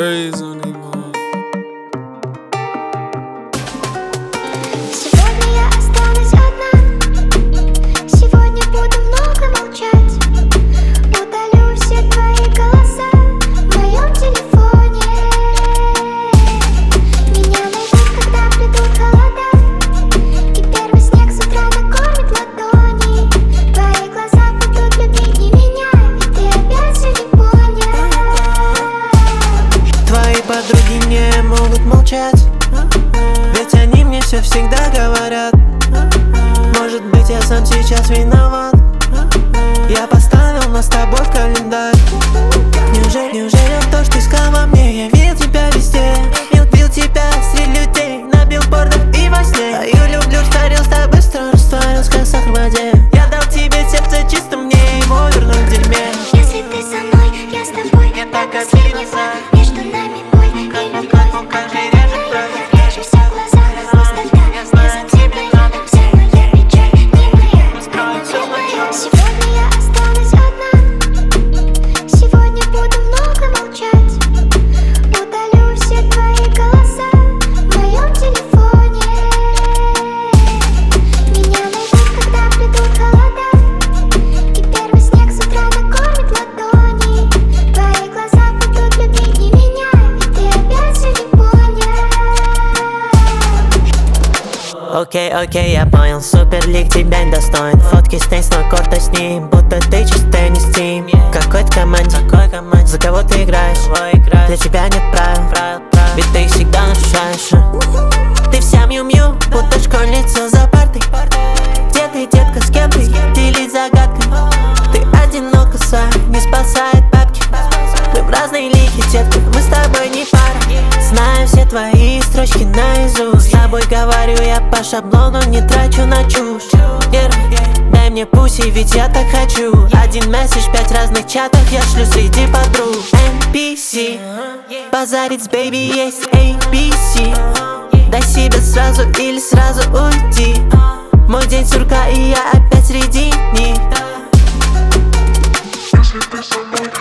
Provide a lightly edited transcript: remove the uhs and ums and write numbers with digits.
crazy on these motherfuckers. Сегодня я останусь одна. Сегодня буду много молчать. Удалю все твои голоса в моем телефоне. Меня найдут, когда придут холода, и первый снег с утра накормит ладони. Твои глаза будут любить не меня, ведь ты опять все не понял. Твои подруги не могут молчать, ведь они мне все всегда говорят. Может быть, я сам сейчас виноват. Я поставил нас с тобой в календарь. Неужели то, что искал во мне? Я видел тебя везде, видел тебя среди людей, на билбордах и во сне. Твою люблю растворился быстро, растворился как сахар в воде. Я дал тебе сердце чисто, мне его вернуть в дерьме. Если ты со мной, я с тобой. Я так последний обиделся. Между нами боль и любовь. Как же режет кровь. Я вижу все в глазах, пустота. Я за тебя рядом, вся моя печаль не моя, не моя. Сегодня я останусь одна. Сегодня буду много молчать. Удалю все твои голоса в моем телефоне. Меня найдут, когда придут холода, и первый снег с утра накормит ладони. Твои глаза будут любить не меня, ведь ты опять все не понял. Окей, я понял, суперлиг тебя не достоин. Фотки с теннисного корта с ним, будто ты чистый не Steam. Какой-то команде, за кого ты играешь? Для тебя нет правил, ведь ты их всегда нарушаешь. Ты вся мью-мью, будто школьница за партой. Где ты, детка, с кем ты? Делись загадкой. Ты одинокая, не спасает бабки. Мы в разные лиги, детка, мы с тобой не пара. Знаю все твои строчки наизусть. С тобой говорю я по шаблону, не трачу на чушь. Дай мне пуси, ведь я так хочу. Один месседж, 5 разных чатов я шлю среди подруг. NPC, базарить с baby есть ABC. Дай себе сразу или сразу уйди. Мой день сурка и я опять среди них. Если ты со мной,